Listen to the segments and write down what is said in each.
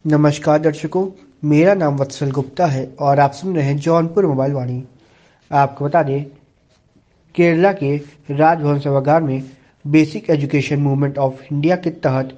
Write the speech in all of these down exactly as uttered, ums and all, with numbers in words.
नमस्कार दर्शकों, मेरा नाम वत्सल गुप्ता है और आप सुन रहे हैं जौनपुर मोबाइल वाणी। आपको बता दें, केरला के राजभवन सभागार में basic education movement of India के तहत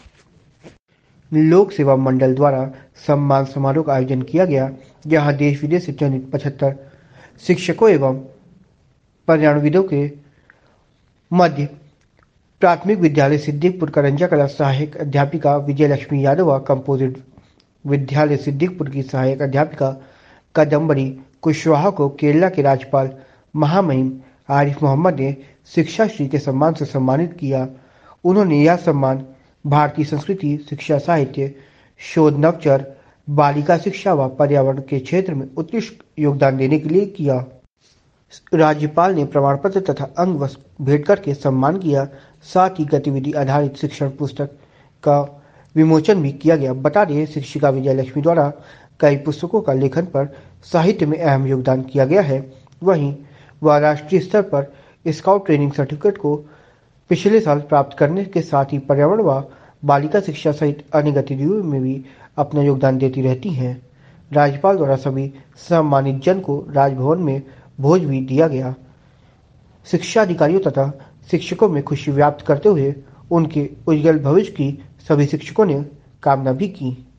लोक सेवा मंडल द्वारा सम्मान समारोह का आयोजन किया गया, जहां देश विदेश से चयनित पचहत्तर शिक्षकों एवं पर्यावरणविदों के मध्य प्राथमिक विद्यालय सिद्दीकपुर करंजा कला सहायक अध्यापिका विजय लक्ष्मी यादव व कंपोजिट विद्यालय सिद्दीकपुर की सहायक अध्यापिका कादम्बरी कुशवाहा को केरला के राज्यपाल महामहिम आरिफ मोहम्मद ने शिक्षा श्री के सम्मान से सम्मानित किया। उन्होंने यह सम्मान भारतीय संस्कृति, शिक्षा, साहित्य, शोध, नवचर, बालिका शिक्षा व पर्यावरण के क्षेत्र में उत्कृष्ट योगदान देने के लिए किया। राज्यपाल ने प्रमाण पत्र तथा अंग वस्त्र भेंट करके सम्मान किया। साथ ही गतिविधि आधारित शिक्षण पुस्तक का विमोचन भी किया गया। बता दें, शिक्षिका विजय लक्ष्मी द्वारा कई पुस्तकों का लेखन पर साहित्य में अहम योगदान किया गया है। वहीं वह राष्ट्रीय स्तर पर स्काउट ट्रेनिंग सर्टिफिकेट को पिछले साल प्राप्त करने के साथ ही पर्यावरण व बालिका शिक्षा सहित अन्य गतिविधियों में भी अपना योगदान देती रहती हैं। राज्यपाल द्वारा सभी सम्मानित जन को राजभवन में भोज भी दिया गया। शिक्षा अधिकारियों तथा शिक्षकों में खुशी व्यक्त करते हुए उनके उज्जवल भविष्य की सभी शिक्षकों ने कामना भी की।